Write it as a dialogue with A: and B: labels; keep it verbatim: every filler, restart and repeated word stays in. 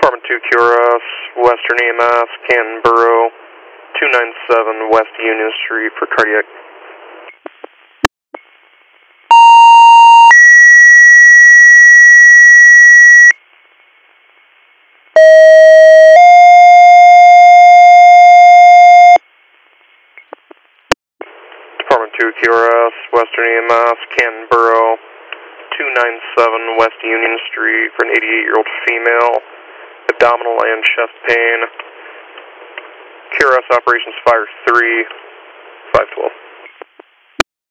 A: Department two Q R S, Western E M S, Canton Borough, two ninety-seven West Union Street for cardiac. Department two Q R S, Western E M S, Canton Borough, two ninety-seven West Union Street for an eighty-eight-year-old female, abdominal and chest pain. Q R S operations fire three, five twelve.